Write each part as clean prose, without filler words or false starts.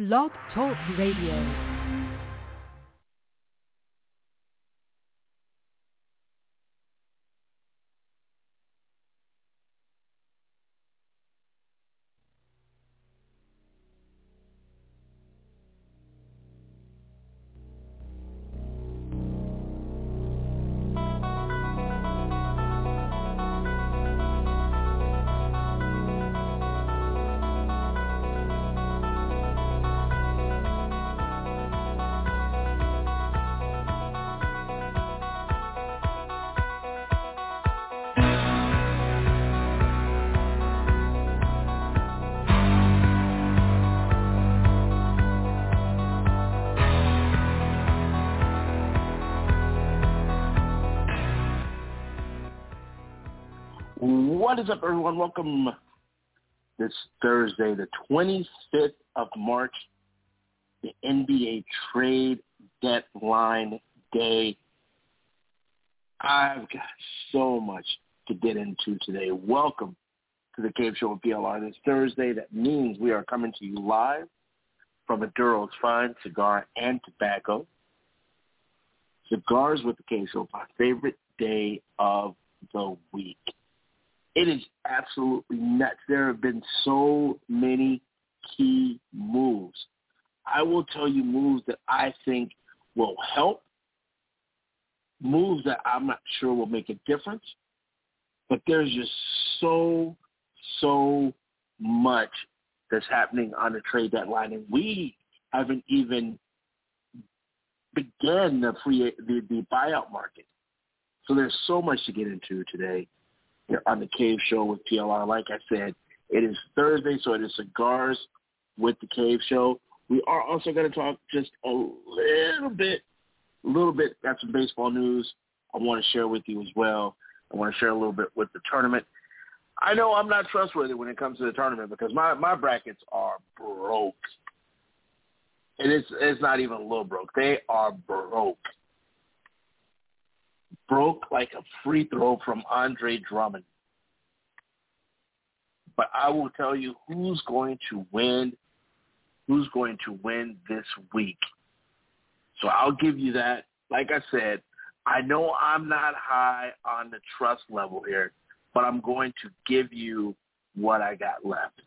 Blog Talk Radio. What is up, everyone? Welcome this Thursday, the 25th of March, the NBA trade deadline day. I've got so much to get into today. Welcome to the Cave Show with PLR this Thursday. That means we are coming to you live from Maduro's Fine Cigar and Tobacco. Cigars with the Cave Show, my favorite day of the week. It is absolutely nuts. There have been so many key moves. I will tell you moves that I think will help, moves that I'm not sure will make a difference, but there's just so much that's happening on the trade deadline, and we haven't even begun the buyout market. So there's so much to get into today here on the Cave Show with PLR. Like I said, it is Thursday, so it is Cigars with the Cave Show. We are also going to talk just a little bit, got some baseball news I want to share with you as well. I want to share a little bit with the tournament. I know I'm not trustworthy when it comes to the tournament because my brackets are broke. And it's not even a little broke. They are broke. Broke like a free throw from Andre Drummond. But I will tell you who's going to win this week. So I'll give you that. Like I said, I know I'm not high on the trust level here, but I'm going to give you what I got left.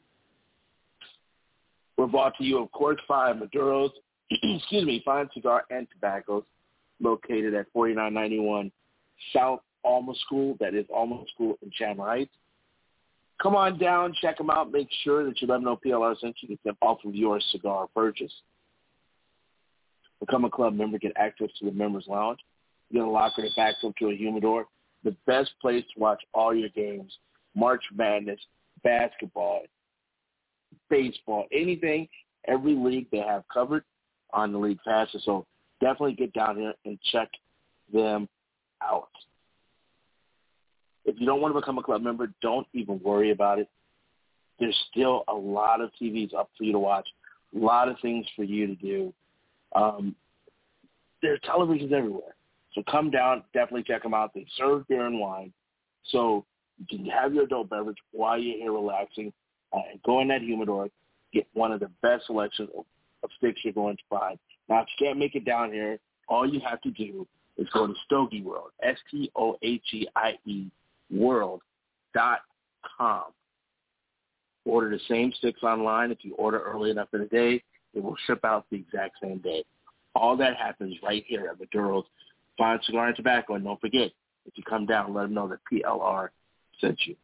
We're brought to you, of course, by Maduro's, Fine Cigar and Tobaccos, located at 4991 South Alma School. That is Alma School in Chandler Heights. Come on down, check them out. Make sure that you let them know PLR sent you. Get them off of your cigar purchase. Become a club member. Get access to the members' lounge. Get a locker that backs up to a humidor. The best place to watch all your games, March Madness, basketball, baseball, anything, every league they have covered on the league passes. So definitely get down here and check them out. If you don't want to become a club member, don't even worry about it. There's still a lot of TVs up for you to watch, a lot of things for you to do. There are televisions everywhere. So come down, definitely check them out. They serve beer and wine. So you can have your adult beverage while you're here relaxing. And go in that humidor, get one of the best selections of sticks you're going to find. Now, if you can't make it down here, all you have to do is go to Stogie World, STOHEIE world.com. Order the same sticks online. If you order early enough in the day, it will ship out the exact same day. All that happens right here at Maduro's Fine Cigar and Tobacco. And don't forget, if you come down, let them know that PLR sent you.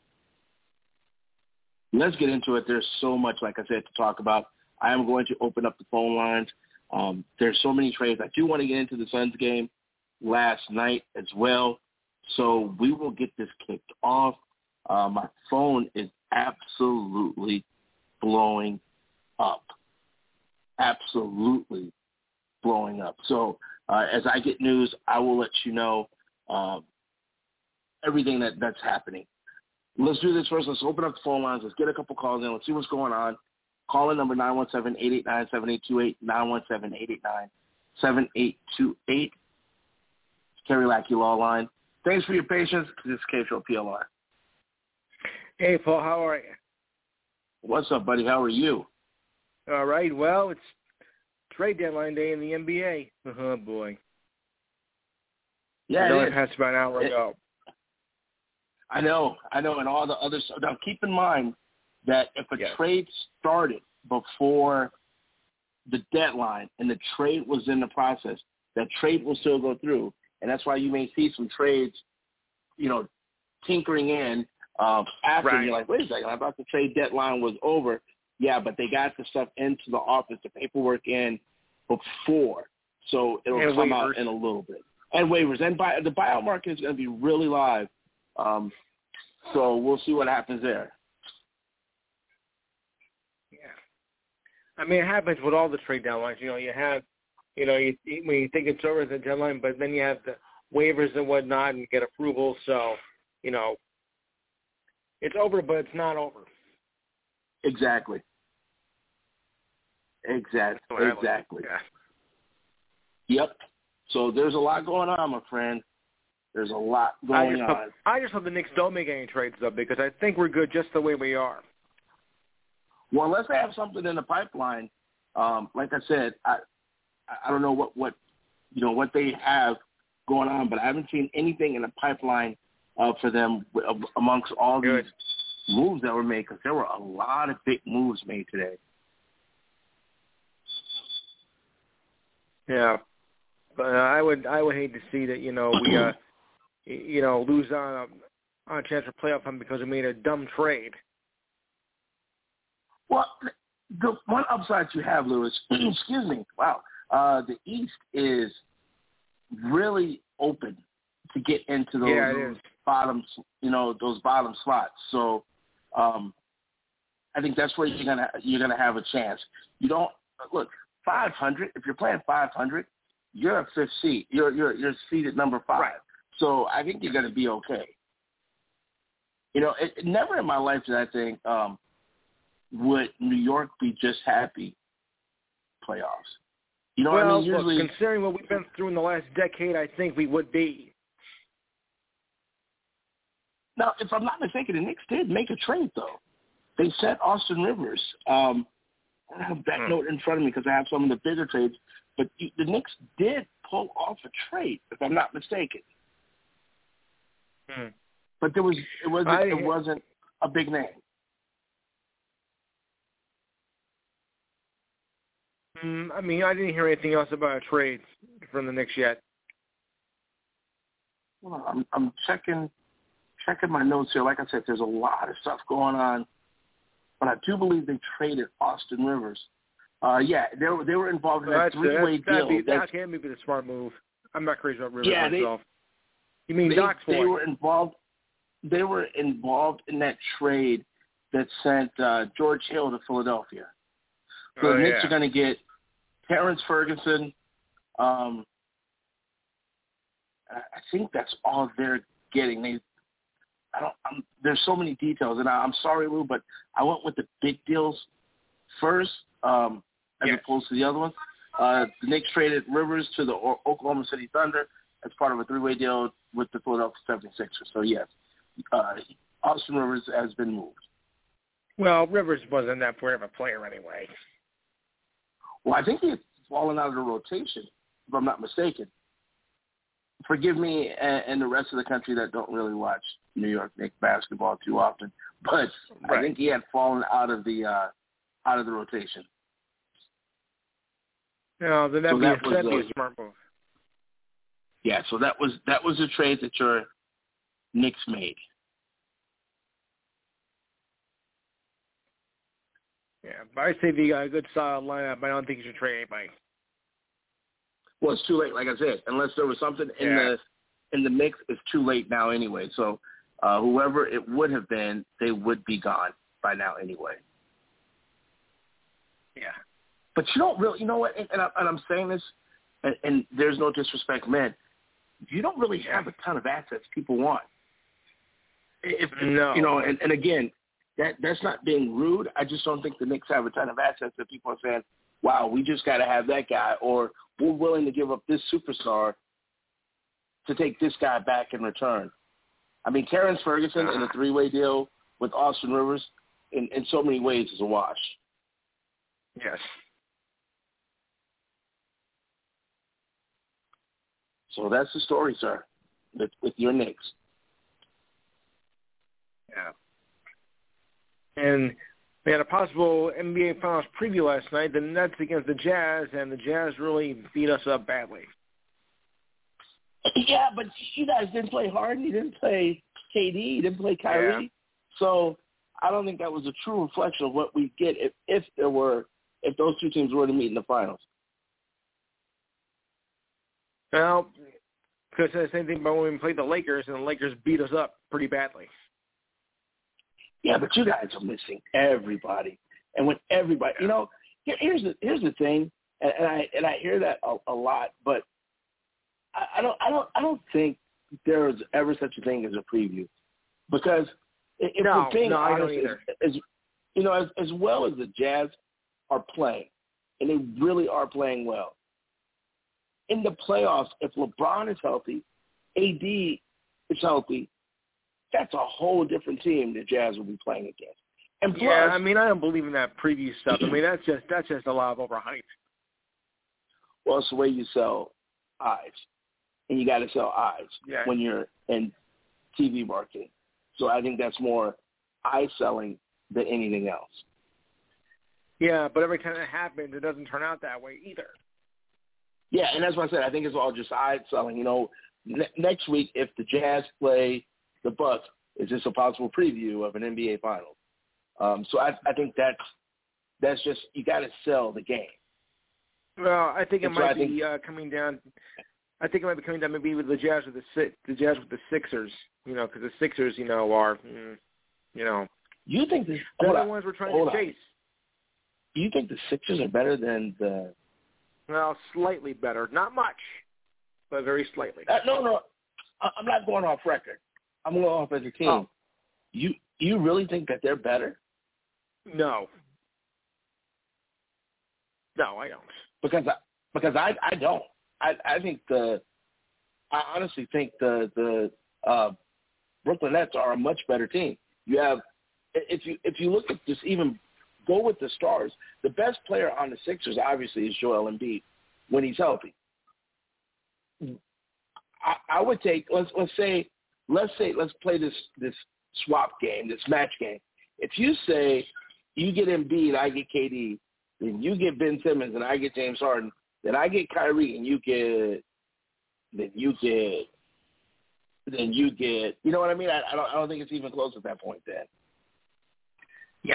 Let's get into it. There's so much, like I said, to talk about. I am going to open up the phone lines. There's so many trades. I do want to get into the Suns game last night as well. So we will get this kicked off. My phone is absolutely blowing up. Absolutely blowing up. So as I get news, I will let you know everything that's happening. Let's do this first. Let's open up the phone lines. Let's get a couple calls in. Let's see what's going on. Call in number 917-889-7828, 917-889-7828. Terry Lackey Law Line. Thanks for your patience. This is Cave Show PLR. Hey, Paul, how are you? What's up, buddy? How are you? All right. Well, it's trade deadline day in the NBA. Oh boy. Yeah, it passed about an hour ago. I know, and all the other stuff. Now, keep in mind that if a trade started before the deadline and the trade was in the process, that trade will still go through. And that's why you may see some trades, tinkering in after. You're like, wait a second, I thought the trade deadline was over. Yeah, but they got the stuff into the office, the paperwork in before. So it'll come out in a little bit. And waivers. And the buyout market is going to be really live. So we'll see what happens there. Yeah. I mean, it happens with all the trade deadlines. You have, when you think it's over the deadline, but then you have the waivers and whatnot and get approval. So, it's over, but it's not over. Exactly. Yeah. Yep. So there's a lot going on, my friend. There's a lot going on. I just hope the Knicks don't make any trades, though, because I think we're good just the way we are. Well, unless they have something in the pipeline, like I said, I don't know what they have going on, but I haven't seen anything in the pipeline for them amongst all these moves that were made, because there were a lot of big moves made today. Yeah, but I would hate to see that we lose on a chance for playoff time because we made a dumb trade. Well, the one upside you have, Lewis, excuse me, wow, the East is really open to get into those bottom, those bottom slots. So I think that's where you're gonna have a chance. You don't look 500. If you're playing 500, you're a fifth seed. You're seeded number 5. Right. So I think you're gonna be okay. Never in my life did I think would New York be just happy playoffs. What I mean? Usually, look, considering what we've been through in the last decade, I think we would be. Now, if I'm not mistaken, the Knicks did make a trade, though. They sent Austin Rivers. I don't have that note in front of me because I have some of the bigger trades, but the Knicks did pull off a trade, if I'm not mistaken. But it wasn't a big name. I mean, I didn't hear anything else about a trade from the Knicks yet. Well, I'm checking my notes here. Like I said, there's a lot of stuff going on, but I do believe they traded Austin Rivers. They were involved in a three-way deal. That can be the smart move. I'm not crazy about Rivers myself. You mean Doc's They were involved. They were involved in that trade that sent George Hill to Philadelphia. So the Knicks are going to get Terrence Ferguson. I think that's all they're getting. There's so many details, and I'm sorry, Lou, but I went with the big deals first as opposed to the other ones. The Knicks traded Rivers to the Oklahoma City Thunder as part of a three-way deal with the Philadelphia 76ers. So, yes, Austin Rivers has been moved. Well, Rivers wasn't that poor of a player anyway. Well, I think he's fallen out of the rotation, if I'm not mistaken. Forgive me and the rest of the country that don't really watch New York Knicks basketball too often, but I think he had fallen out of the rotation. No, then that'd be a smart move. Yeah, so that was a trade that your Knicks made. Yeah, but I say they got a good solid lineup. I don't think you should trade anybody. Well, it's too late, like I said. Unless there was something in the mix, it's too late now anyway. So whoever it would have been, they would be gone by now anyway. Yeah. But you don't really, you know what, and I'm saying this, and there's no disrespect, man, you don't really have a ton of assets people want. No. And again, that's not being rude. I just don't think the Knicks have a ton of assets that people are saying, wow, we just got to have that guy, or we're willing to give up this superstar to take this guy back in return. I mean, Terrence Ferguson in a three-way deal with Austin Rivers in so many ways is a wash. Yes. So that's the story, sir, with your Knicks. Yeah. And we had a possible NBA Finals preview last night. The Nets against the Jazz, and the Jazz really beat us up badly. Yeah, but you guys didn't play Harden. You didn't play KD. You didn't play Kyrie. Yeah. So I don't think that was a true reflection of what we get if those two teams were to meet in the finals. Well, because the same thing about when we played the Lakers, and the Lakers beat us up pretty badly. Yeah, but you guys are missing everybody, and when everybody, here's the thing, and I hear that a lot, but I don't think there's ever such a thing as a preview, because if we're being honest, as well as the Jazz are playing, and they really are playing well. In the playoffs, if LeBron is healthy, AD is healthy, that's a whole different team the Jazz will be playing against. And plus, yeah, I mean, I don't believe in that preview stuff. I mean, that's just a lot of overhype. Well, it's the way you sell eyes, and you got to sell eyes when you're in TV marketing. So I think that's more eye selling than anything else. Yeah, but every time it happens, it doesn't turn out that way either. Yeah, and that's what I said. I think it's all just eye selling. Next week, if the Jazz play the Bucks, is this a possible preview of an NBA Finals? So I think that's just, you got to sell the game. Well, I think it might be coming down. I think it might be coming down maybe with the Jazz with the Sixers. Because the Sixers, are, You think they're the ones we're trying to chase. You think the Sixers are better than the? Well, slightly better, not much, but very slightly. No, I'm not going off record. I'm going off as a team. Oh. You really think that they're better? No, I don't. Because I don't. I honestly think the Brooklyn Nets are a much better team. You have, if you look at just even go with the stars, the best player on the Sixers obviously is Joel Embiid when he's healthy. I would take let's play this swap game, this match game. If you say you get Embiid, I get KD, then you get Ben Simmons and I get James Harden, then I get Kyrie and you get, you know what I mean? I don't think it's even close at that point then. Yeah.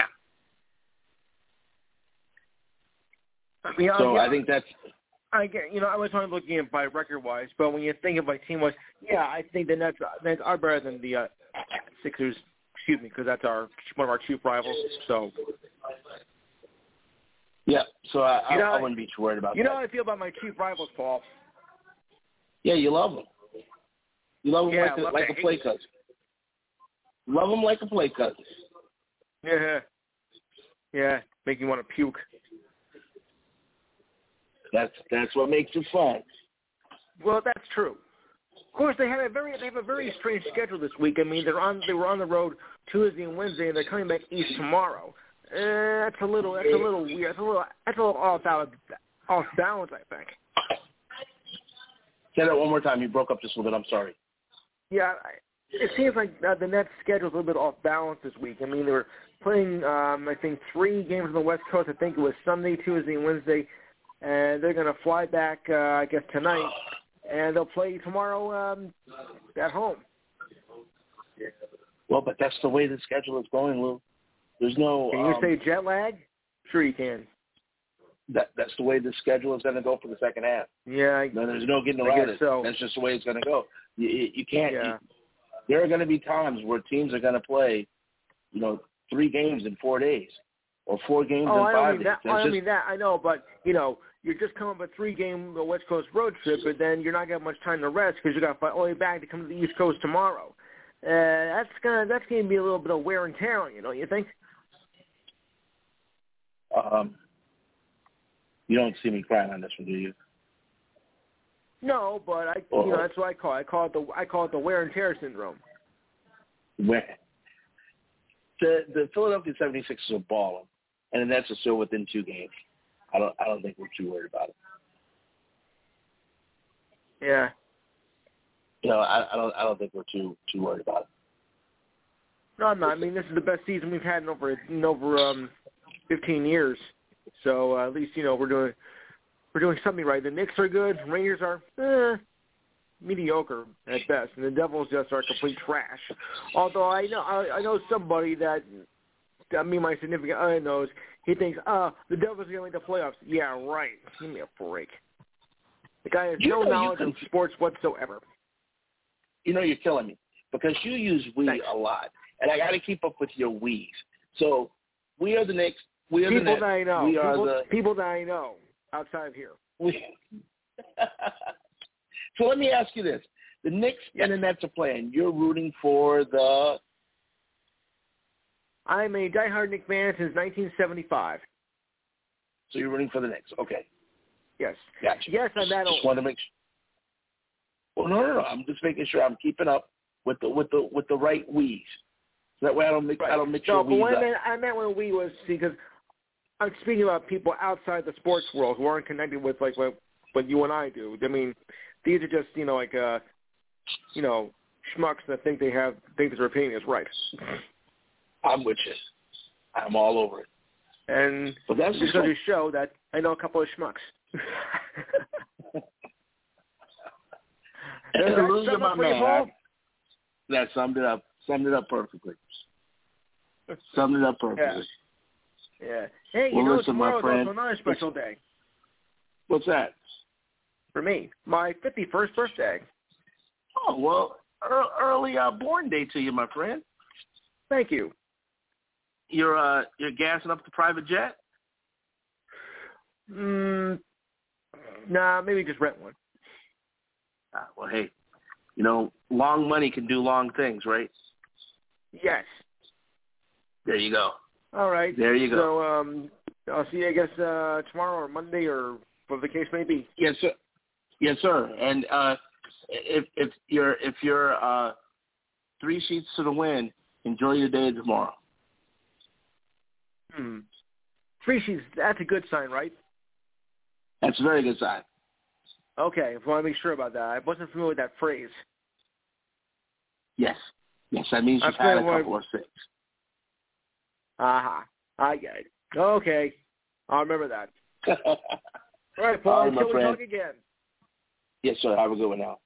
I mean, I think that's. I get, I was only looking at by record-wise, but when you think of by team-wise, yeah, I think the Nets are better than the Sixers. Excuse me, because that's one of our chief rivals. So. Yeah, so I wouldn't be too worried about that. You know how I feel about my chief rivals, Paul? Yeah, you love them. You love them like a play cousin. Love them like a play cousin. Yeah, make you want to puke. That's what makes it fun. Well, that's true. Of course, they have a very strange schedule this week. I mean, they were on the road Tuesday and Wednesday, and they're coming back east tomorrow. That's a little weird. That's a little off balance, I think. Say that one more time. You broke up just a little bit. I'm sorry. Yeah, it seems like the Nets' schedule is a little bit off balance this week. I mean, they were playing, I think, 3 games on the West Coast. I think it was Sunday, Tuesday, and Wednesday. And they're going to fly back, I guess, tonight. And they'll play tomorrow at home. Well, but that's the way the schedule is going, Lou. There's no. Can you say jet lag? Sure, you can. That's the way the schedule is going to go for the second half. Yeah. There's no getting around it. So. That's just the way it's going to go. You can't. Yeah. There are going to be times where teams are going to play, 3 games in 4 days, or 4 games in 5 days. I mean that. I know, but you're just coming up a 3-game West Coast road trip, but then you're not going to have much time to rest because you got to fly all the way back to come to the East Coast tomorrow. That's going to be a little bit of wear and tear on you, don't you think? You don't see me crying on this one, do you? No, but that's what I call it. I call it the wear and tear syndrome. Where the Philadelphia 76ers are balling, and the Nets are still within 2 games. I don't think we're too worried about it. Yeah. I don't think we're too worried about it. No, I'm not. I mean, this is the best season we've had in over 15 years. So at least we're doing something right. The Knicks are good. Rangers are mediocre at best, and the Devils just are complete trash. Although I know somebody that my significant other knows. He thinks, the Devils are going to make the playoffs. Yeah, right. Give me a break. The guy has no knowledge of sports whatsoever. You're killing me because you use we Thanks. a lot, and I got to keep up with your we's. So we are the Knicks. We are people the Nets. That I know. We are people that I know outside of here. So let me ask you this: the Knicks and the Nets are playing. You're rooting for the. I'm a diehard Knicks fan since 1975. So you're rooting for the Knicks, okay? Yes. Gotcha. Yes, I'm that old. Just want to make sure. Well, no. I'm just making sure I'm keeping up with the right we's. So that way I don't mix your we's up. I meant when we was because I'm speaking about people outside the sports world who aren't connected with like what you and I do. I mean, these are just schmucks that think that their opinion is right. I'm with you. I'm all over it. And but that's just going to show that I know a couple of schmucks. That summed it up. Summed it up perfectly. Yeah. Hey, well, listen, tomorrow's my friend, also another special day. What's that? For me, my 51st birthday. Oh, well, early born day to you, my friend. Thank you. You're gassing up the private jet? Nah, maybe just rent one. Well, hey, long money can do long things, right? Yes. There you go. All right. There you go. So I'll see you, I guess, tomorrow or Monday or whatever the case may be. Yes, sir. Yes, sir. And if you're 3 sheets to the wind, enjoy your day tomorrow. 3 sheets, that's a good sign, right? That's a very good sign. Okay, I want to make sure about that. I wasn't familiar with that phrase. Yes, that means you've had a couple of six. I get it. Okay, I'll remember that. All right, Paul, until we talk again. Yes, sir. Have a good one now.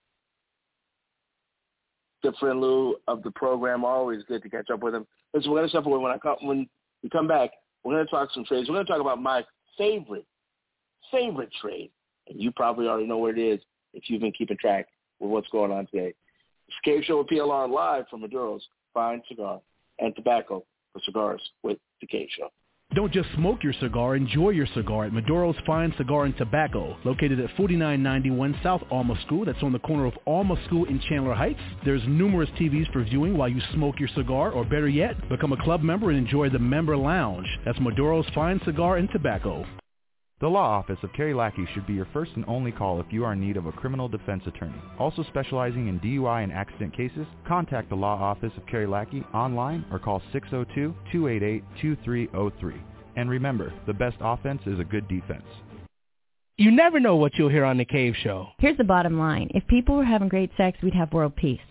Good friend Lou of the program, always good to catch up with him. Listen, we're going to step away. When we come back, we're going to talk some trades. We're going to talk about my favorite trade, and you probably already know what it is if you've been keeping track with what's going on today. The Cave Show with PLR live from Maduro's Fine Cigar and Tobacco for Cigars with the Cave Show. Don't just smoke your cigar, enjoy your cigar at Maduro's Fine Cigar and Tobacco, located at 4991 South Alma School. That's on the corner of Alma School in Chandler Heights. There's numerous TVs for viewing while you smoke your cigar, or better yet, become a club member and enjoy the member lounge. That's Maduro's Fine Cigar and Tobacco. The Law Office of Kerry Lackey should be your first and only call if you are in need of a criminal defense attorney. Also specializing in DUI and accident cases, contact the Law Office of Kerry Lackey online or call 602-288-2303. And remember, the best offense is a good defense. You never know what you'll hear on The Cave Show. Here's the bottom line. If people were having great sex, we'd have world peace.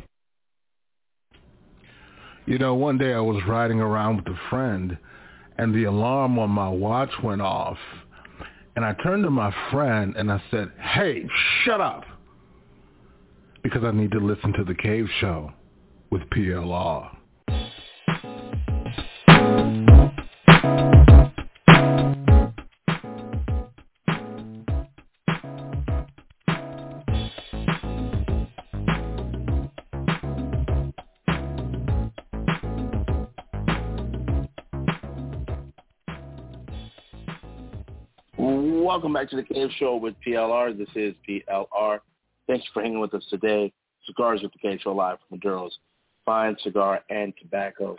One day I was riding around with a friend, and the alarm on my watch went off. And I turned to my friend and I said, "Hey, shut up," because I need to listen to The Cave Show with PLR. Welcome back to the Cave Show with PLR. This is PLR. Thanks for hanging with us today. Cigars with the Cave Show live from Maduro's Fine Cigar and Tobacco.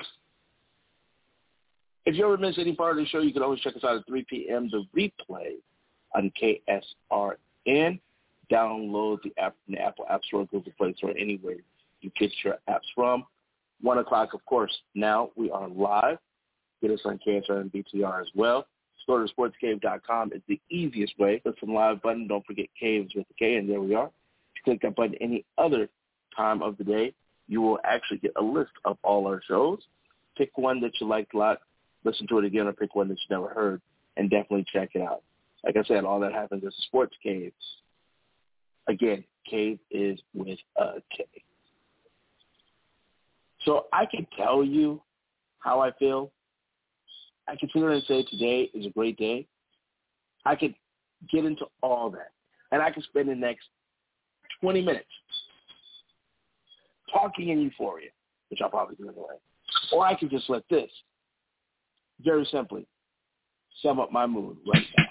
If you ever miss any part of the show, you can always check us out at 3 p.m. The replay on KSRN. Download the app from the Apple App Store, Google Play Store, anywhere you get your apps from. 1 o'clock, of course. Now we are live. Get us on KSRN BTR as well. Go to sportscave.com. It's the easiest way. Listen live button. Don't forget Caves with the K, and there we are. If you click that button any other time of the day, you will actually get a list of all our shows. Pick one that you liked a lot, listen to it again, or pick one that you never heard, and definitely check it out. Like I said, all that happens at Sports Cave. Again, Cave is with a K. So I can tell you how I feel. I can sit here and say today is a great day. I could get into all that. And I could spend the next 20 minutes talking in euphoria, which I'll probably do anyway. Or I could just let this, very simply, sum up my mood right now.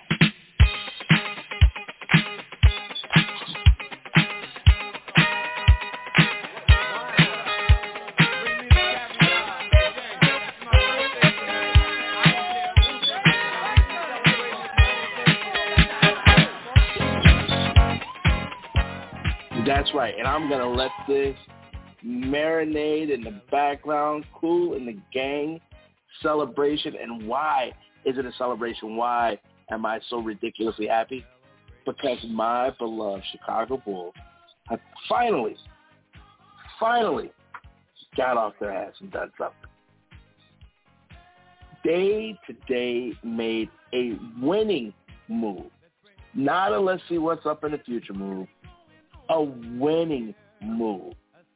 That's right, and I'm going to let this marinate in the background, cool in the gang celebration. And why is it a celebration? Why am I so ridiculously happy? Because my beloved Chicago Bulls have finally got off their ass and done something. They today made a winning move, not a let's see what's up in the future move, a winning move.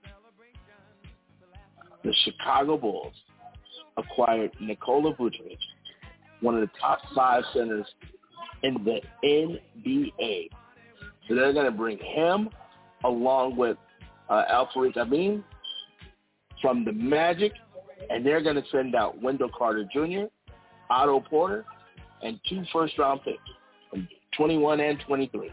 The Chicago Bulls acquired Nikola Vucevic, one of the top 5 centers in the NBA. So they're going to bring him along with Al-Farouq Aminu from the Magic, and they're going to send out Wendell Carter Jr., Otto Porter, and 2 first-round picks, 21 and 23.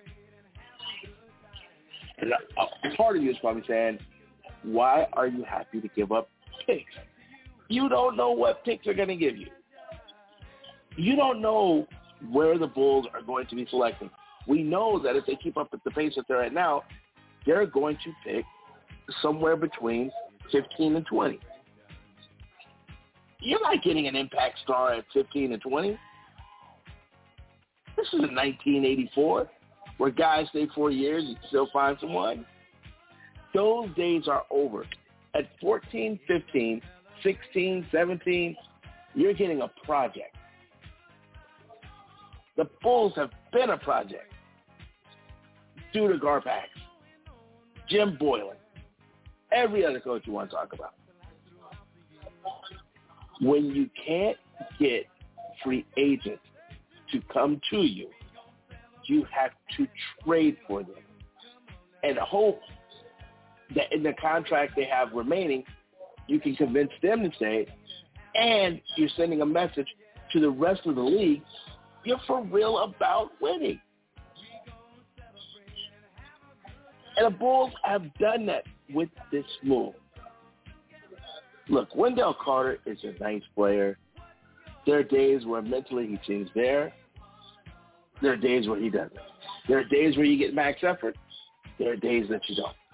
And a part of you is probably saying, why are you happy to give up picks? You don't know what picks are going to give you. You don't know where the Bulls are going to be selecting. We know that if they keep up at the pace that they're at now, they're going to pick somewhere between 15 and 20. You're not getting an impact star at 15 and 20. This isn't 1984 where guys stay 4 years and still find someone. Those days are over. At 14, 15, 16, 17, you're getting a project. The Bulls have been a project due to Garpax, Jim Boylan, every other coach you want to talk about. When you can't get free agents to come to you, you have to trade for them and hope that in the contract they have remaining, you can convince them to stay, and you're sending a message to the rest of the league, you're for real about winning. And the Bulls have done that with this move. Look, Wendell Carter is a nice player. There are days where mentally he seems there. There are days where he doesn't. There are days where you get max effort. There are days that you don't.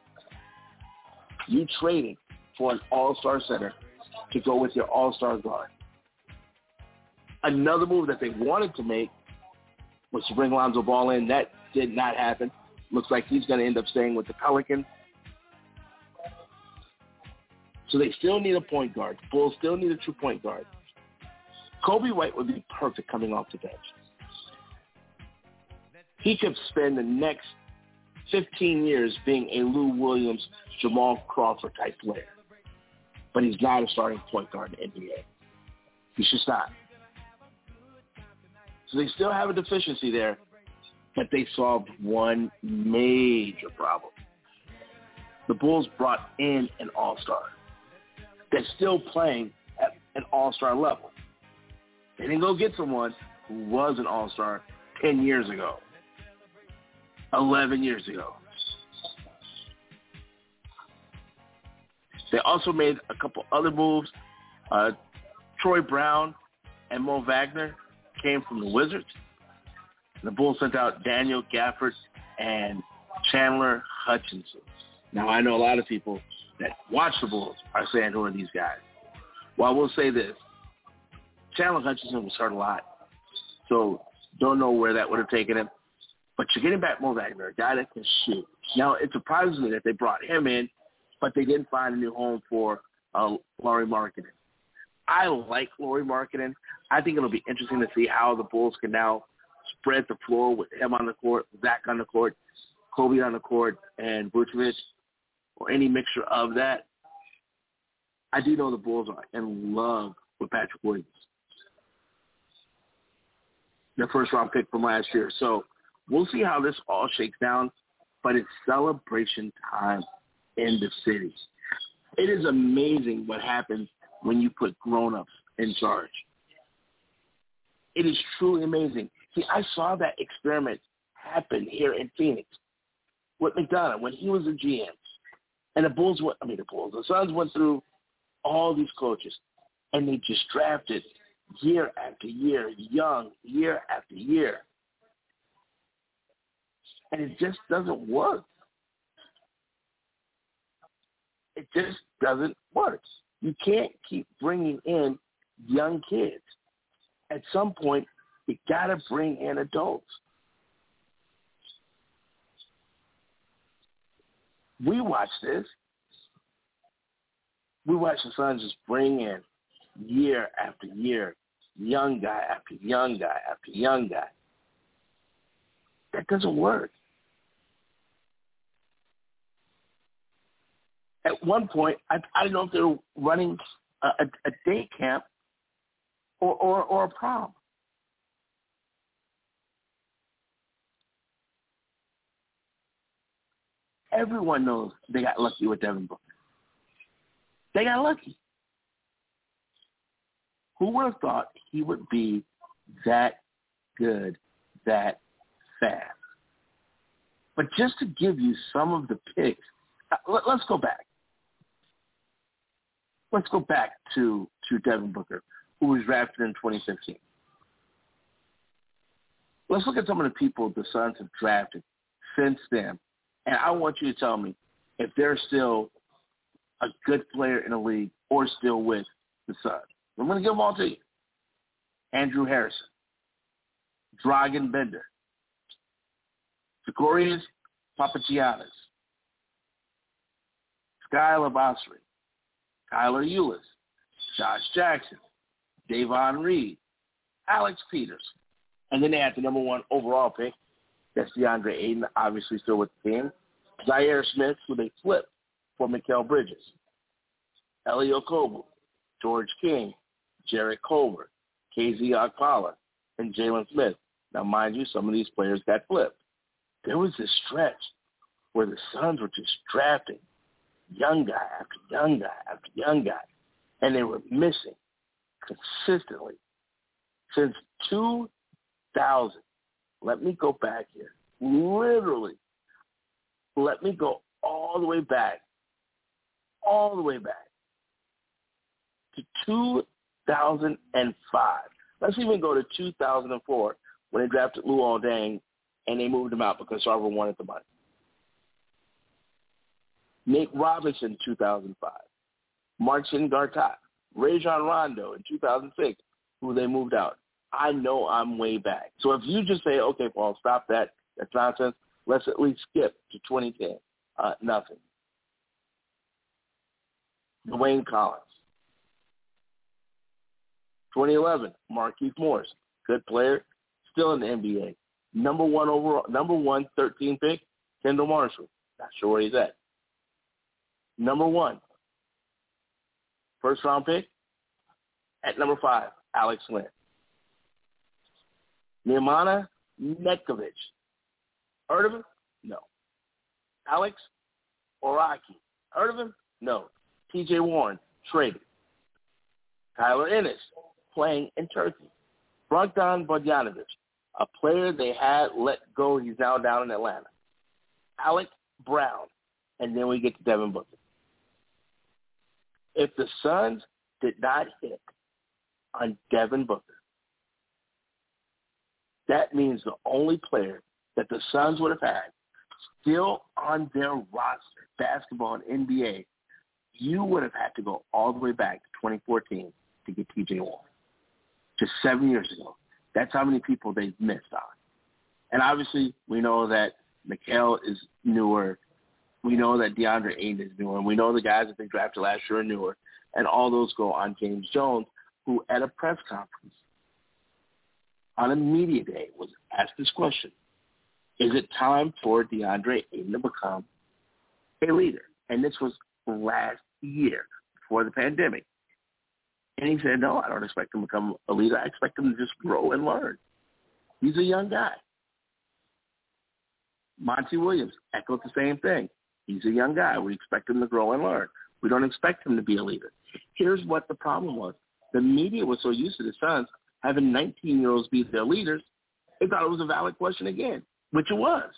You trading for an all-star center to go with your all-star guard. Another move that they wanted to make was to bring Lonzo Ball in. That did not happen. Looks like he's going to end up staying with the Pelicans. So they still need a point guard. The Bulls still need a true point guard. Kobe White would be perfect coming off the bench. He could spend the next 15 years being a Lou Williams, Jamal Crawford type player. But he's not a starting point guard in the NBA. He should stop. So they still have a deficiency there, but they solved one major problem. The Bulls brought in an all-star that's still playing at an all-star level. They didn't go get someone who was an all-star 10 years ago, 11 years ago. They also made a couple other moves. Troy Brown and Mo Wagner came from the Wizards. The Bulls sent out Daniel Gafford and Chandler Hutchinson. Now, I know a lot of people that watch the Bulls are saying, who are these guys? Well, I will say this. Chandler Hutchinson was hurt a lot. So don't know where that would have taken him. But you're getting back Mo Wagner, a guy that can shoot. Now, it surprises me that they brought him in, but they didn't find a new home for Lauri Markkanen. I like Lauri Markkanen. I think it'll be interesting to see how the Bulls can now spread the floor with him on the court, Zach on the court, Kobe on the court, and Vucevic, or any mixture of that. I do know the Bulls are in love with Patrick Williams, their first-round pick from last year. So we'll see how this all shakes down, but it's celebration time in the city. It is amazing what happens when you put grown-ups in charge. It is truly amazing. See, I saw that experiment happen here in Phoenix with McDonough when he was a GM. And the Suns went through all these coaches, and they just drafted year after year, young, year after year. And it just doesn't work. It just doesn't work. You can't keep bringing in young kids. At some point, you got to bring in adults. We watch this. We watch the Suns just bring in year after year, young guy after young guy after young guy. That doesn't work. At one point, I don't know if they were running a day camp or a prom. Everyone knows they got lucky with Devin Booker. They got lucky. Who would have thought he would be that good, that fast? But just to give you some of the picks, let's go back. Let's go back to Devin Booker, who was drafted in 2015. Let's look at some of the people the Suns have drafted since then. And I want you to tell me if they're still a good player in the league or still with the Suns. I'm going to give them all to you. Andrew Harrison, Dragan Bender, Zacharias Papagiannis, Sky Labasri, Kyler Ulis, Josh Jackson, Davon Reed, Alex Peters. And then they had the number one overall pick. That's DeAndre Ayton, obviously still with the team. Zaire Smith, who they flipped for Mikal Bridges. Elio Kobo, George King, Jarrett Culver, KZ Okpala, and Jalen Smith. Now, mind you, some of these players got flipped. There was this stretch where the Suns were just drafting young guy after young guy after young guy, and they were missing consistently since 2000. Let me go back here. Literally, let me go all the way back to 2005. Let's even go to 2004 when they drafted Luol Deng and they moved him out because Sarver wanted the money. Nate Robinson, 2005. Marcin Gortat. Rajon Rondo in 2006, who they moved out. I know I'm way back. So if you just say, okay, Paul, stop that. That's nonsense. Let's at least skip to 2010. Nothing. Dwayne Collins. 2011, Markieff Morris. Good player. Still in the NBA. Number 13 pick, Kendall Marshall. Not sure where he's at. Number 1. First round pick. At number 5, Alex Len. Nemanja Netkovic. Heard of him? No. Alex Oraki. Heard of him? No. T.J. Warren. Traded. Tyler Ennis. Playing in Turkey. Bogdan Bogdanovic. A player they had let go. He's now down in Atlanta. Alec Brown. And then we get to Devin Booker. If the Suns did not hit on Devin Booker, that means the only player that the Suns would have had still on their roster, basketball and NBA, you would have had to go all the way back to 2014 to get T.J. Warren. Just 7 years ago. That's how many people they've missed on. And obviously, we know that Mikal is newer. We know that DeAndre Ayton is newer. And we know the guys that they drafted last year are newer. And all those go on James Jones, who at a press conference on a media day was asked this question: is it time for DeAndre Ayton to become a leader? And this was last year before the pandemic. And he said, no, I don't expect him to become a leader. I expect him to just grow and learn. He's a young guy. Monty Williams echoed the same thing. He's a young guy. We expect him to grow and learn. We don't expect him to be a leader. Here's what the problem was. The media was so used to the Suns having 19-year-olds be their leaders, they thought it was a valid question again, which it was.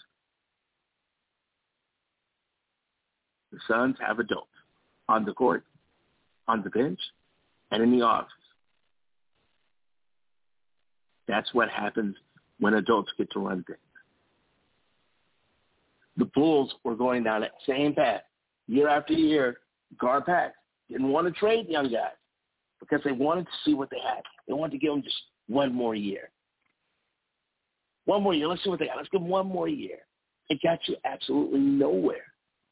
The Suns have adults on the court, on the bench, and in the office. That's what happens when adults get to run things. The Bulls were going down that same path year after year. Gar Pax didn't want to trade young guys because they wanted to see what they had. They wanted to give them just one more year. One more year. Let's see what they got. Let's give them one more year. It got you absolutely nowhere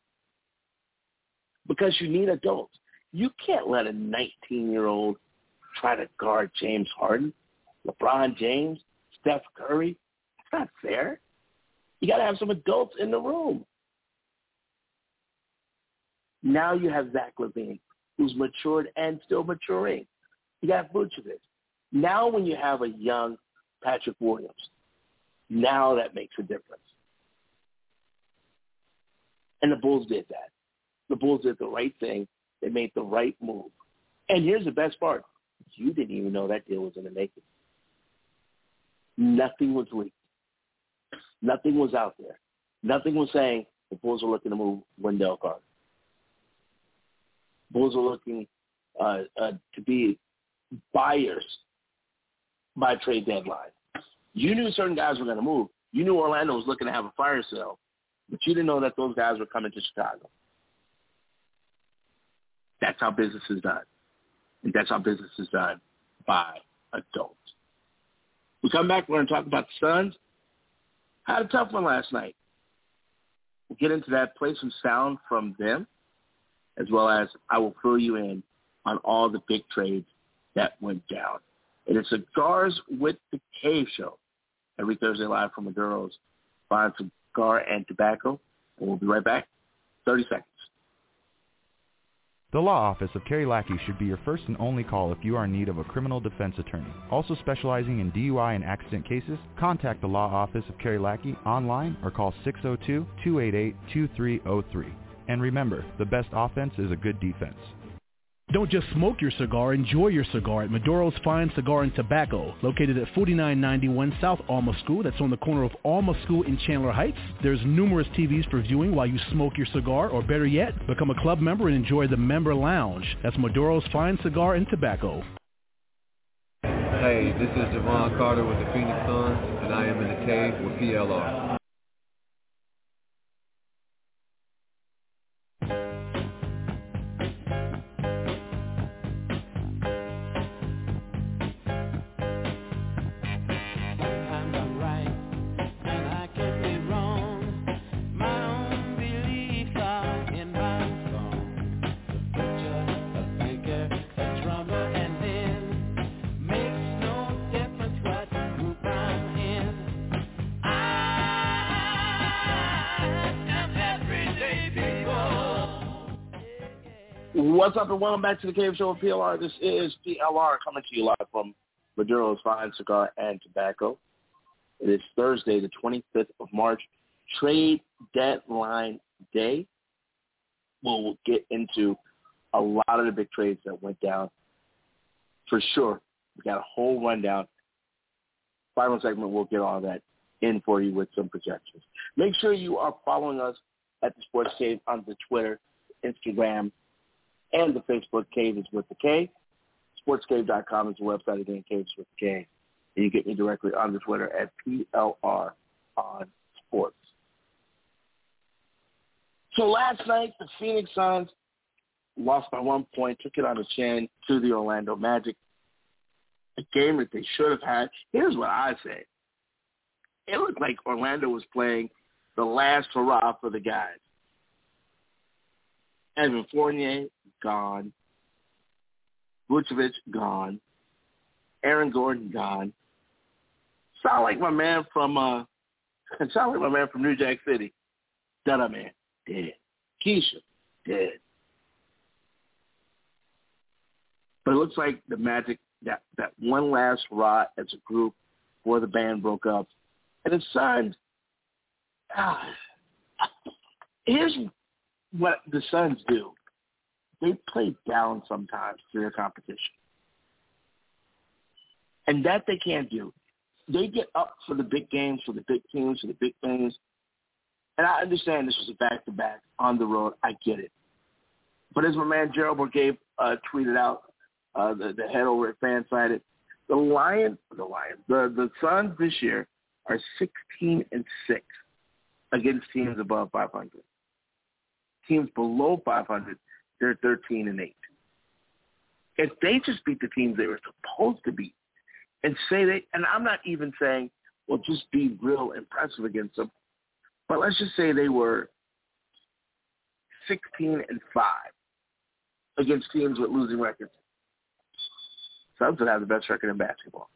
because you need adults. You can't let a 19-year-old try to guard James Harden, LeBron James, Steph Curry. That's not fair. You got to have some adults in the room. Now you have Zach LaVine, who's matured and still maturing. You got Vucevic. Now when you have a young Patrick Williams, now that makes a difference. And the Bulls did that. The Bulls did the right thing. They made the right move. And here's the best part. You didn't even know that deal was going to make it. Nothing was leaked. Nothing was out there. Nothing was saying the Bulls are looking to move Wendell Carter. Bulls are looking to be buyers by trade deadline. You knew certain guys were going to move. You knew Orlando was looking to have a fire sale, but you didn't know that those guys were coming to Chicago. That's how business is done. And that's how business is done by adults. We come back, we're going to talk about the Suns. Had a tough one last night. We'll get into that, play some sound from them, as well as I will fill you in on all the big trades that went down. It is Cigars with the Cave show every Thursday live from Maduro's Fine Cigar and Tobacco. And we'll be right back. 30 seconds. The law office of Kerry Lackey should be your first and only call if you are in need of a criminal defense attorney. Also specializing in DUI and accident cases, contact the law office of Kerry Lackey online or call 602-288-2303. And remember, the best offense is a good defense. Don't just smoke your cigar, enjoy your cigar at Maduro's Fine Cigar and Tobacco, located at 4991 South Alma School. That's on the corner of Alma School in Chandler Heights. There's numerous TVs for viewing while you smoke your cigar, or better yet, become a club member and enjoy the member lounge. That's Maduro's Fine Cigar and Tobacco. Hey, this is Javon Carter with the Phoenix Suns, and I am in the cave with PLR. What's up, and welcome back to the Cave Show with PLR. This is PLR coming to you live from Maduro's Fine Cigar and Tobacco. It is Thursday, the 25th of March, trade deadline day. We'll get into a lot of the big trades that went down. For sure, we got a whole rundown. Final segment, we'll get all that in for you with some projections. Make sure you are following us at the Sports Cave on the Twitter, Instagram, and the Facebook. Cave is with the K. Sportscave.com is the website. Again, Cave is with the K. And you get me directly on the Twitter at PLR on Sports. So last night, the Phoenix Suns lost by 1 point, took it on the chin to the Orlando Magic. a game that they should have had. Here's what I say. It looked like Orlando was playing the last hurrah for the guys. Evan Fournier, gone. Vucevic, gone. Aaron Gordon, gone. Sound like my man from New Jack City. Dada Man, dead. Keisha, dead. But it looks like the Magic, that one last hurrah as a group before the band broke up. And the Suns, here's what the Suns do. They play down sometimes to their competition. And that they can't do. They get up for the big games, for the big teams, for the big things. And I understand this was a back-to-back on the road. I get it. But as my man Gerald Bourguet tweeted out, the head over at Fansided, the Suns this year are 16-6 against teams above 500. Teams below 500, they're 13-8. If they just beat the teams they were supposed to beat, and I'm not even saying, well, just be real impressive against them, but let's just say they were 16-5 against teams with losing records. Suns would have the best record in basketball.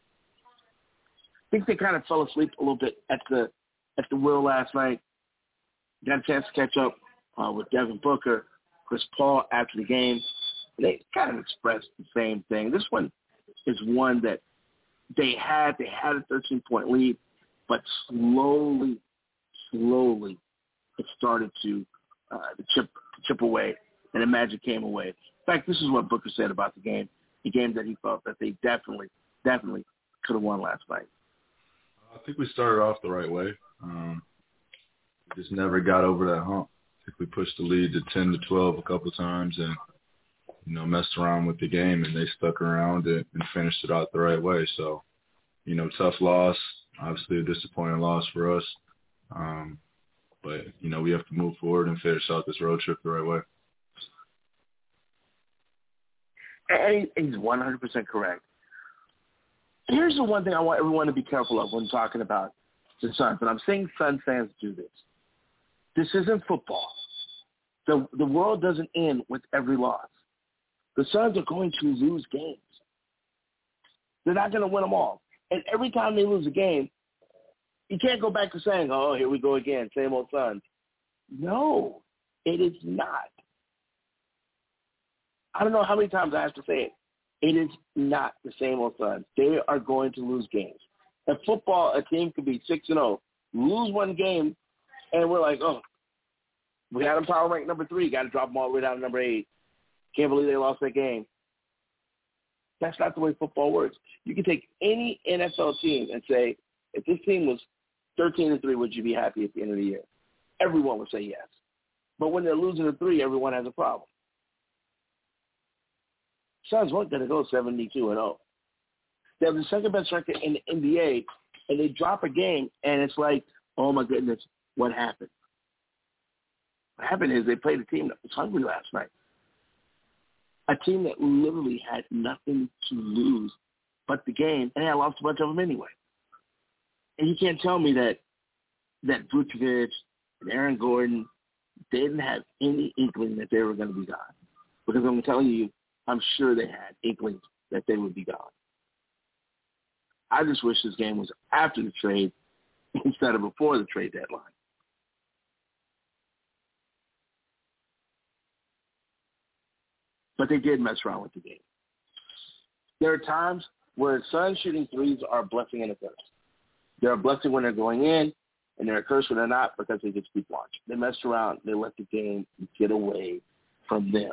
I think they kind of fell asleep a little bit at the wheel last night. Got a chance to catch up with Devin Booker, Chris Paul after the game. They kind of expressed the same thing. This one is one that they had a 13-point lead, but slowly it started to chip away, and the Magic came away. In fact, this is what Booker said about the game that he felt that they definitely could have won last night. I think we started off the right way. We just never got over that hump. I think we pushed the lead to 10-12 a couple times and, messed around with the game, and they stuck around and finished it out the right way. So, tough loss, obviously a disappointing loss for us. But, we have to move forward and finish out this road trip the right way. And he's 100% correct. Here's the one thing I want everyone to be careful of when talking about the Suns, and I'm seeing Suns fans do this. This isn't football. The world doesn't end with every loss. The Suns are going to lose games. They're not going to win them all. And every time they lose a game, you can't go back to saying, oh, here we go again, same old Suns. No, it is not. I don't know how many times I have to say it. It is not the same old Suns. They are going to lose games. In football, a team could be 6-0, lose one game, and we're like, oh, we had them power ranked number 3, got to drop them all the way down to number 8. Can't believe they lost that game. That's not the way football works. You can take any NFL team and say, if this team was 13-3, would you be happy at the end of the year? Everyone would say yes. But when they're losing to 3, everyone has a problem. Suns weren't going to go 72-0. They have the second best record in the NBA, and they drop a game, and it's like, oh my goodness, what happened? What happened is they played a team that was hungry last night. A team that literally had nothing to lose but the game, and I lost a bunch of them anyway. And you can't tell me that Vucevic and Aaron Gordon, they didn't have any inkling that they were going to be gone. Because I'm telling you, I'm sure they had inklings that they would be gone. I just wish this game was after the trade instead of before the trade deadline. But they did mess around with the game. There are times where Suns shooting threes are a blessing and a curse. They're a blessing when they're going in, and they're a curse when they're not because they get to keep watching. They messed around. They let the game get away from them.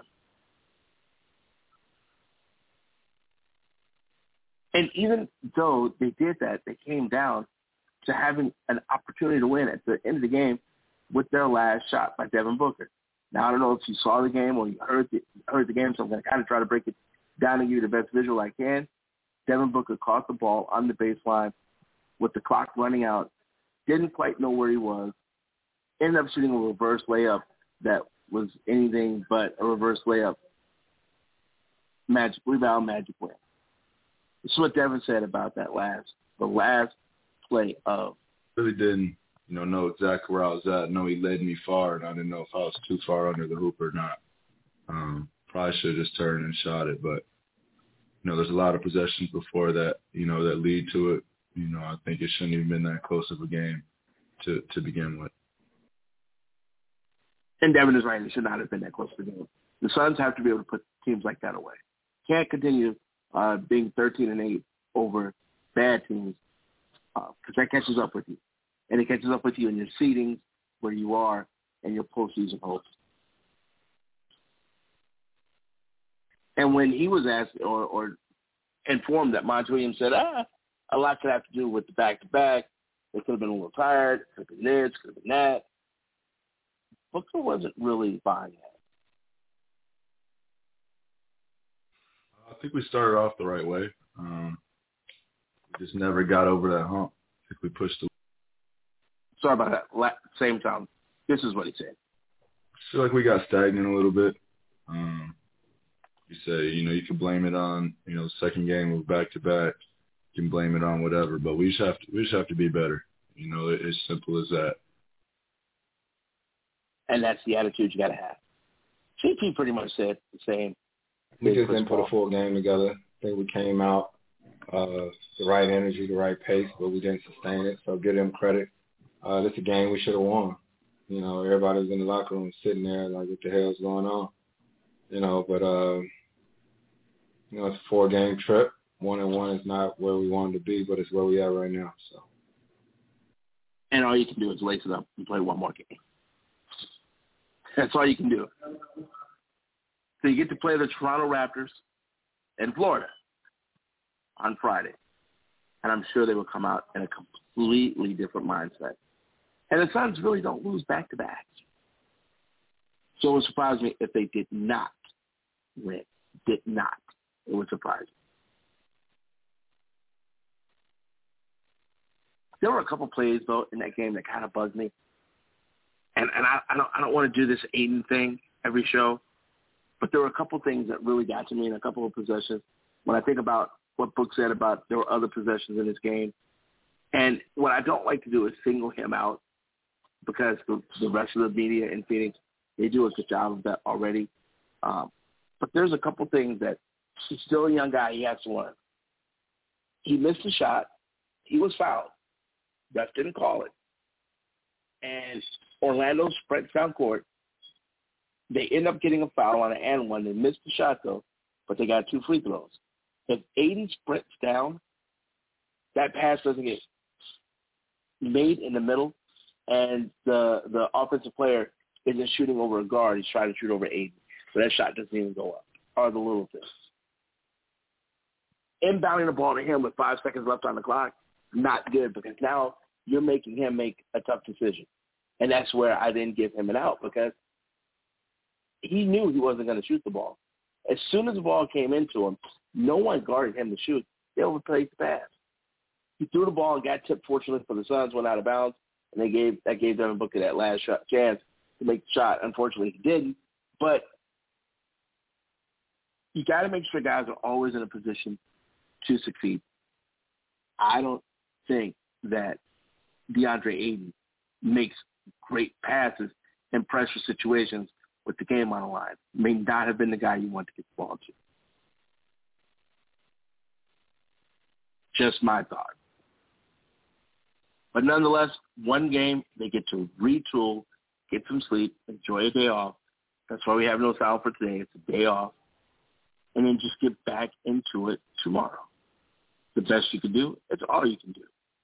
And even though they did that, they came down to having an opportunity to win at the end of the game with their last shot by Devin Booker. Now, I don't know if you saw the game or you heard the game, so I'm going to kind of try to break it down to you the best visual I can. Devin Booker caught the ball on the baseline with the clock running out, didn't quite know where he was, ended up shooting a reverse layup that was anything but a reverse layup. Magic rebound, Magic win. This is what Devin said about the last play of. Really didn't, know exactly where I was at. I know he led me far, and I didn't know if I was too far under the hoop or not. Probably should have just turned and shot it, but there's a lot of possessions before that, that lead to it. I think it shouldn't even been that close of a game to begin with. And Devin is right. It should not have been that close of a game. The Suns have to be able to put teams like that away. Can't continue being 13-8 over bad teams because that catches up with you. And it catches up with you in your seedings, where you are, and your postseason hopes. And when he was asked or informed that Monty Williams said, a lot could have to do with the back-to-back. They could have been a little tired. Could have been this, could have been that. Booker wasn't really buying that. I think we started off the right way. We just never got over that hump. I think we pushed the. Sorry about that. Same time. This is what he said. I feel like we got stagnant a little bit. You say, you can blame it on, the second game of back-to-back. You can blame it on whatever, but we just have to be better. It's simple as that. And that's the attitude you got to have. CP pretty much said the same. We just didn't put a full game together. I think we came out the right energy, the right pace, but we didn't sustain it. So give them credit. This is a game we should have won. Everybody was in the locker room sitting there like, what the hell's going on? But it's a 4-game trip. 1-1 is not where we wanted to be, but it's where we are right now. So. And all you can do is lace it up and play one more game. That's all you can do. So you get to play the Toronto Raptors in Florida on Friday. And I'm sure they will come out in a completely different mindset. And the Suns really don't lose back-to-backs. So it would surprise me if they did not win. Did not. It would surprise me. There were a couple plays, though, in that game that kind of bugged me. And I don't want to do this Aiden thing every show, but there were a couple things that really got to me in a couple of possessions. When I think about what Book said about there were other possessions in this game, and what I don't like to do is single him out because the rest of the media in Phoenix, they do a good job of that already. But there's a couple things that he's still a young guy. He has to learn. He missed a shot. He was fouled. Ref didn't call it. And Orlando sprints down court. They end up getting a foul on an and one. They missed the shot, though, but they got 2 free throws. If Aiden sprints down, that pass doesn't get made in the middle, and the offensive player isn't shooting over a guard. He's trying to shoot over Aiden. So that shot doesn't even go up. Are the little things. Inbounding the ball to him with 5 seconds left on the clock, not good, because now you're making him make a tough decision. And that's where I didn't give him an out, because he knew he wasn't going to shoot the ball. As soon as the ball came into him, no one guarded him to shoot. They overplayed the pass. He threw the ball and got tipped. Fortunately for the Suns, went out of bounds, and that gave Devin Booker that last chance to make the shot. Unfortunately, he didn't. But you got to make sure guys are always in a position to succeed. I don't think that DeAndre Ayton makes great passes in pressure situations with the game on the line. May not have been the guy you want to get the ball to. Just my thought. But nonetheless, one game, they get to retool, get some sleep, enjoy a day off. That's why we have no sound for today. It's a day off. And then just get back into it tomorrow. The best you can do, it's all you can do.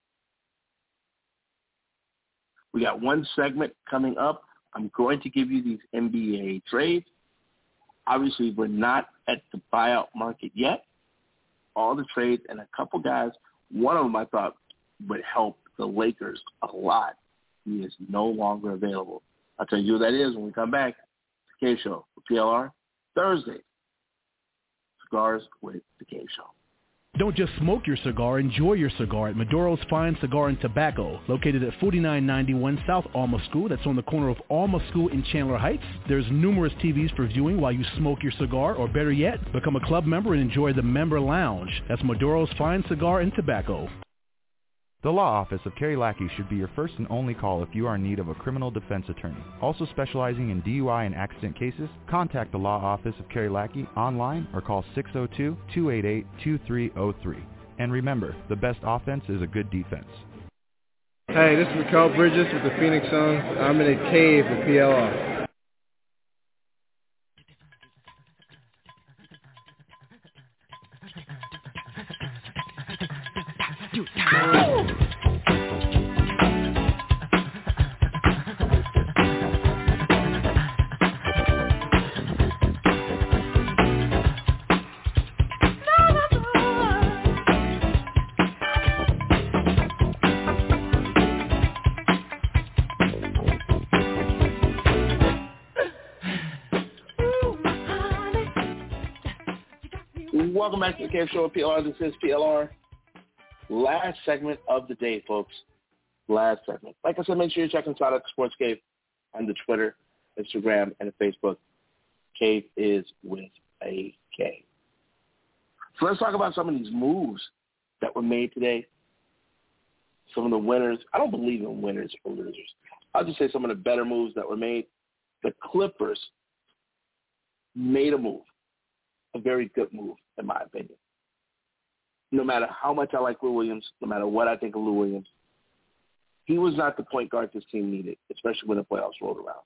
We got one segment coming up. I'm going to give you these NBA trades. Obviously, we're not at the buyout market yet. All the trades and a couple guys, one of them I thought would help the Lakers a lot. He is no longer available. I'll tell you who that is when we come back. The Cave Show with PLR, Thursday. Cigars with the Cave Show. Don't just smoke your cigar, enjoy your cigar at Maduro's Fine Cigar and Tobacco, located at 4991 South Alma School. That's on the corner of Alma School in Chandler Heights. There's numerous TVs for viewing while you smoke your cigar, or better yet, become a club member and enjoy the member lounge. That's Maduro's Fine Cigar and Tobacco. The Law Office of Kerry Lackey should be your first and only call if you are in need of a criminal defense attorney. Also specializing in DUI and accident cases, contact the Law Office of Kerry Lackey online or call 602-288-2303. And remember, the best offense is a good defense. Hey, this is Mikal Bridges with the Phoenix Suns. I'm in a cave with PLR. Welcome back to the Cave Show with PLR. This is PLR. Last segment of the day, folks. Last segment. Like I said, make sure you check us out at the Sports Cave on the Twitter, Instagram, and the Facebook. Cave is with a K. So let's talk about some of these moves that were made today. Some of the winners. I don't believe in winners or losers. I'll just say some of the better moves that were made. The Clippers made a move. A very good move, in my opinion. No matter how much I like Lou Williams, no matter what I think of Lou Williams, he was not the point guard this team needed, especially when the playoffs rolled around.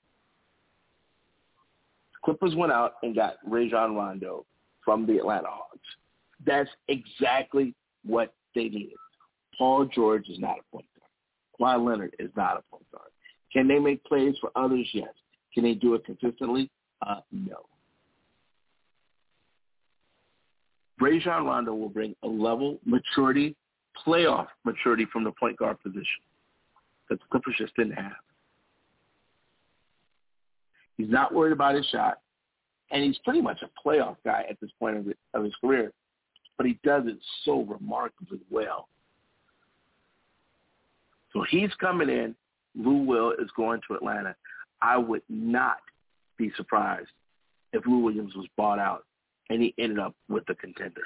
Clippers went out and got Rajon Rondo from the Atlanta Hawks. That's exactly what they needed. Paul George is not a point guard. Kawhi Leonard is not a point guard. Can they make plays for others? Yes. Can they do it consistently? No. Rajon Rondo will bring a level maturity, playoff maturity from the point guard position that the Clippers just didn't have. He's not worried about his shot, and he's pretty much a playoff guy at this point of his career, but he does it so remarkably well. So he's coming in. Lou Will is going to Atlanta. I would not be surprised if Lou Williams was bought out and he ended up with a contender.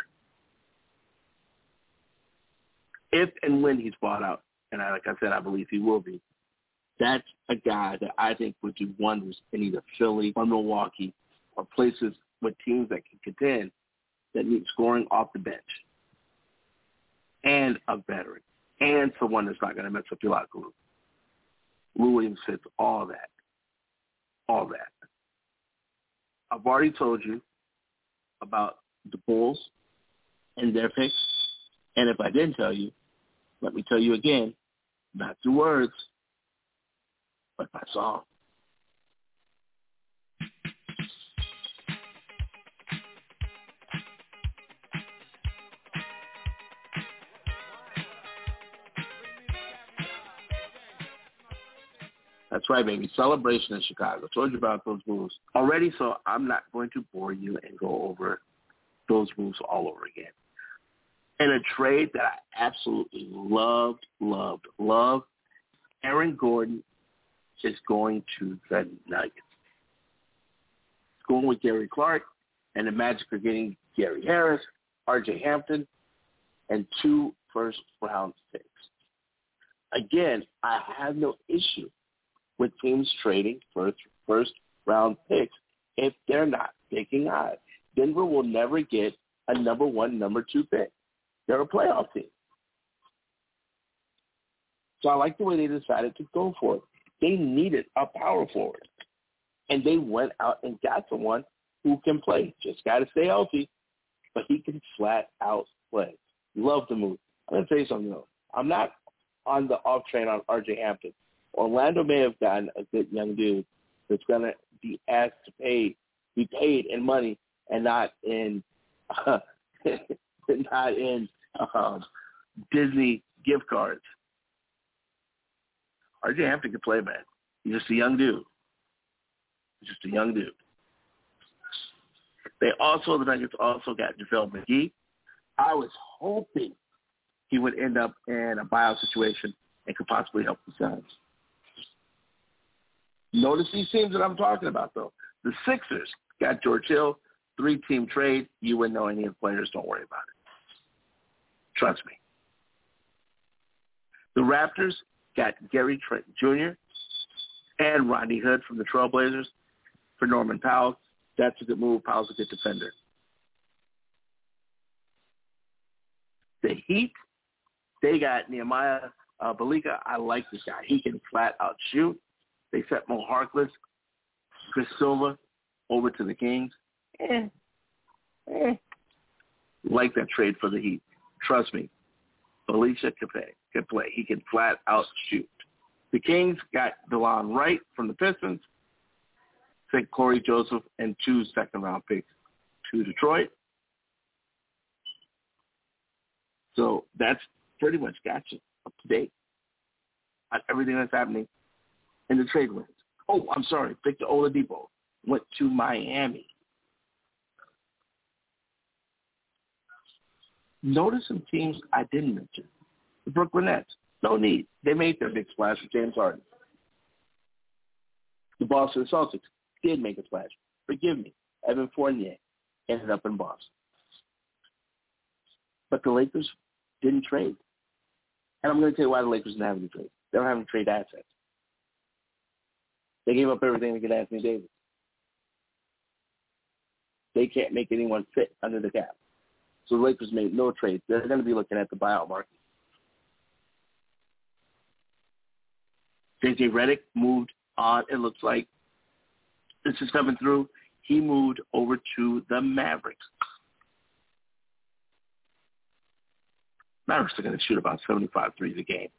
If and when he's bought out, and like I said, I believe he will be, that's a guy that I think would do wonders in either Philly or Milwaukee or places with teams that can contend that need scoring off the bench and a veteran and someone that's not going to mess up your locker room. Lou Williams fits all that. All that. I've already told you about the Bulls and their picks. And if I didn't tell you, let me tell you again, not through words, but by song. That's right, baby. Celebration in Chicago. I told you about those moves already, so I'm not going to bore you and go over those moves all over again. In a trade that I absolutely loved, Aaron Gordon is going to the Nuggets. It's going with Gary Clark, and the Magic are getting Gary Harris, R.J. Hampton, and 2 first-round picks. Again, I have no issue with teams trading first-round picks if they're not taking high. Denver will never get a number 1, number 2 pick. They're a playoff team. So I like the way they decided to go for it. They needed a power forward, and they went out and got someone who can play. Just got to stay healthy, but he can flat out play. Love the move. I'm going to tell you something, though. I'm not on the off train on R.J. Hampton. Orlando may have gotten a good young dude that's going to be asked to be paid in money and not in Disney gift cards. R.J. Hampton can play, man. He's just a young dude. The Nuggets also got JaVale McGee I was hoping he would end up in a buyout situation and could possibly help the Suns. Notice these teams that I'm talking about, though. The Sixers got George Hill, 3-team trade. You wouldn't know any of the players. Don't worry about it. Trust me. The Raptors got Gary Trent Jr. and Rodney Hood from the Trailblazers for Norman Powell. That's a good move. Powell's a good defender. The Heat, they got Nehemiah Bjelica. I like this guy. He can flat out shoot. They sent Mo Harkless, Chris Silva over to the Kings. Like that trade for the Heat. Trust me, Bjelica can play. He can flat out shoot. The Kings got DeLon Wright from the Pistons, sent Corey Joseph and 2 second-round picks to Detroit. So that's pretty much got you up to date on everything that's happening in the trade winds. Oh, I'm sorry. Victor Oladipo went to Miami. Notice some teams I didn't mention. The Brooklyn Nets. No need. They made their big splash with James Harden. The Boston Celtics did make a splash. Forgive me. Evan Fournier ended up in Boston. But the Lakers didn't trade. And I'm going to tell you why the Lakers didn't have any trade. They don't have any trade assets. They gave up everything to get Anthony Davis. They can't make anyone fit under the cap. So the Lakers made no trades. They're going to be looking at the buyout market. J.J. Redick moved on. It looks like this is coming through. He moved over to the Mavericks. Mavericks are going to shoot about 75 threes a game.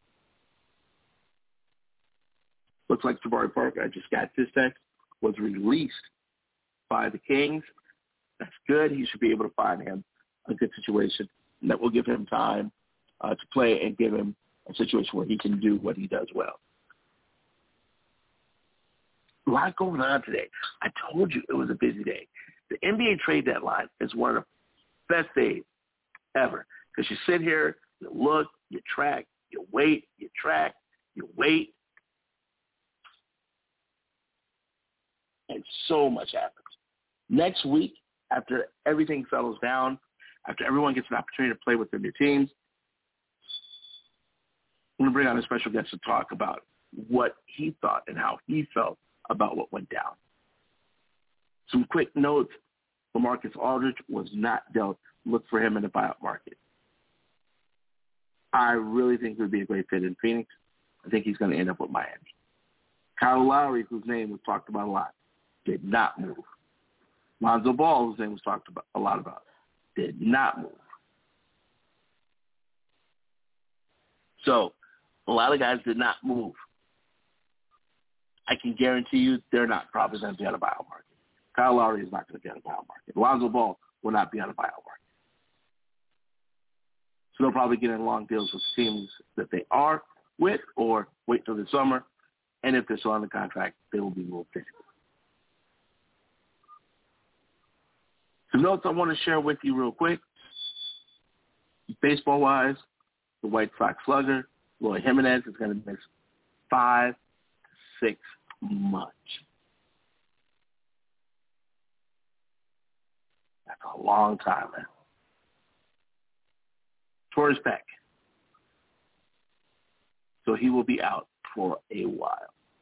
Looks like Jabari Parker, I just got this text, was released by the Kings. That's good. He should be able to find him a good situation that will give him time to play and give him a situation where he can do what he does well. A lot going on today. I told you it was a busy day. The NBA trade deadline is one of the best days ever because you sit here, you look, you track, you wait, you track, you wait, and so much happens. Next week, after everything settles down, after everyone gets an opportunity to play with their new teams, I'm going to bring on a special guest to talk about what he thought and how he felt about what went down. Some quick notes. LaMarcus Aldridge was not dealt. Look for him in the buyout market. I really think he would be a great fit in Phoenix. I think he's going to end up with Miami. Kyle Lowry, whose name was talked about a lot, did not move. Lonzo Ball, whose name was talked about a lot about, did not move. So a lot of guys did not move. I can guarantee you they're not probably going to be on a buyout market. Kyle Lowry is not going to be on a buyout market. Lonzo Ball will not be on a buyout market. So they'll probably get in long deals with teams that they are with or wait till the summer. And if they're still on the contract, they will be moved in. Some notes I want to share with you real quick. Baseball-wise, the White Sox slugger, Roy Jimenez, is going to miss 5 to 6 months. That's a long time, man. Torres back. So he will be out for a while.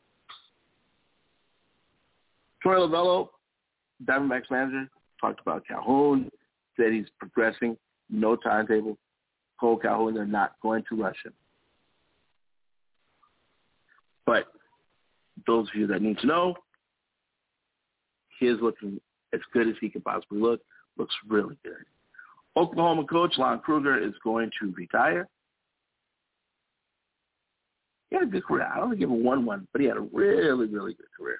Torey Lovullo, Diamondbacks manager, talked about Calhoun, said he's progressing, no timetable. Cole Calhoun, they're not going to rush him. But those of you that need to know, he is looking as good as he can possibly look. Looks really good. Oklahoma coach Lon Kruger is going to retire. He had a good career. I don't think he ever won one, but he had a really, really good career.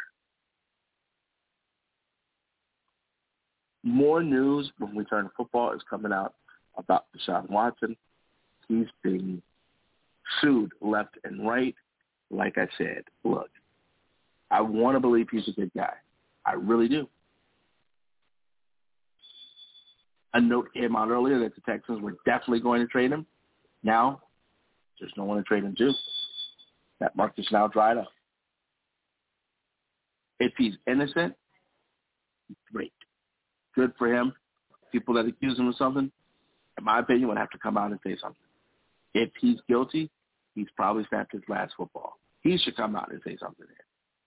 More news when we turn to football is coming out about Deshaun Watson. He's being sued left and right. Like I said, look, I want to believe he's a good guy. I really do. A note came out earlier that the Texans were definitely going to trade him. Now, there's no one to trade him to. That market's now dried up. If he's innocent, great. Good for him. People that accuse him of something, in my opinion, would have to come out and say something. If he's guilty, he's probably snapped his last football. He should come out and say something there.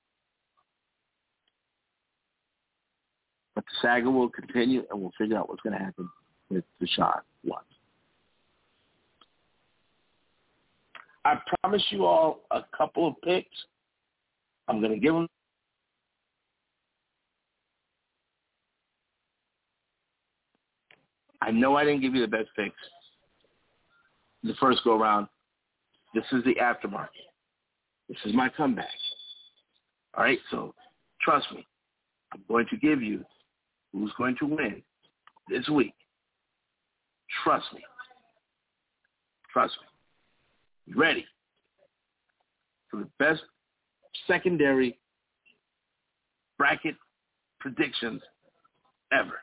But the saga will continue, and we'll figure out what's going to happen with Deshaun Watson. I promise you all a couple of picks. I'm going to give them. I know I didn't give you the best picks the first go-around. This is the aftermarket. This is my comeback. All right, so trust me. I'm going to give you who's going to win this week. Trust me. Trust me. You ready for the best secondary bracket predictions ever?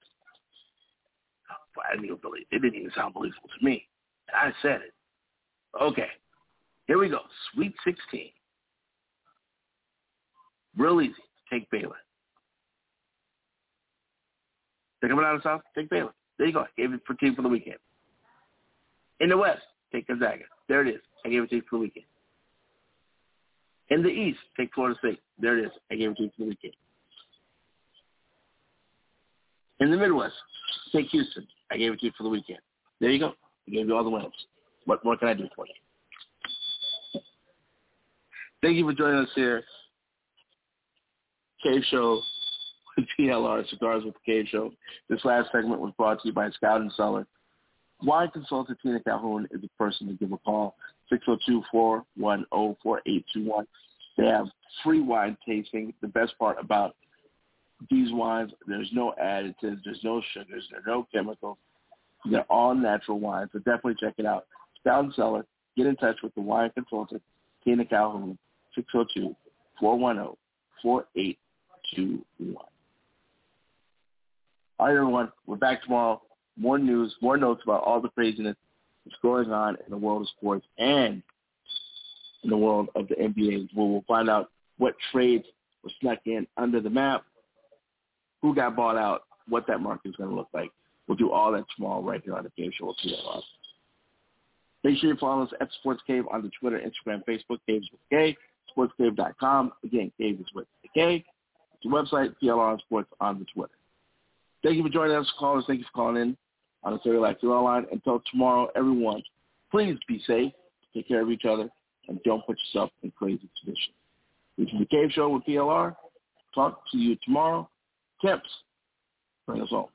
I didn't even believe it. It didn't even sound believable to me. I said it. Okay. Here we go. Sweet 16. Real easy. Take Baylor. They're coming out of the South? Take Baylor. There you go. I gave it for team for the weekend. In the West, take Gonzaga. There it is. I gave it to you for the weekend. In the East, take Florida State. There it is. I gave it to you for the weekend. In the Midwest, take Houston. I gave it to you for the weekend. There you go. I gave you all the winners. What more can I do for you? Thank you for joining us here. Cave Show with PLR, Cigars with the Cave Show. This last segment was brought to you by Scout and Cellar. Wine consultant Tina Calhoun is the person to give a call, 602-410-4821. They have free wine tasting. The best part about these wines, there's no additives, there's no sugars, there's no chemicals. They're all natural wines, so definitely check it out. Scout and Cellar, get in touch with the wine consultant, Tina Calhoun, 602-410-4821. All right, everyone, we're back tomorrow. More news, more notes about all the craziness that's going on in the world of sports and in the world of the NBA, where we'll find out what trades were snuck in under the map, who got bought out, what that market is going to look like. We'll do all that tomorrow right here on the Cave Show with PLR. Make sure you follow us at Sports Cave on the Twitter, Instagram, Facebook, Caves with K, sportscave.com. Again, Cave is with the K. The website, PLR on Sports on the Twitter. Thank you for joining us, callers. Thank you for calling in on the 30 Life line. Until tomorrow, everyone, please be safe, take care of each other, and don't put yourself in crazy conditions. This is the Cave Show with PLR. Talk to you tomorrow. Temps, bring us home.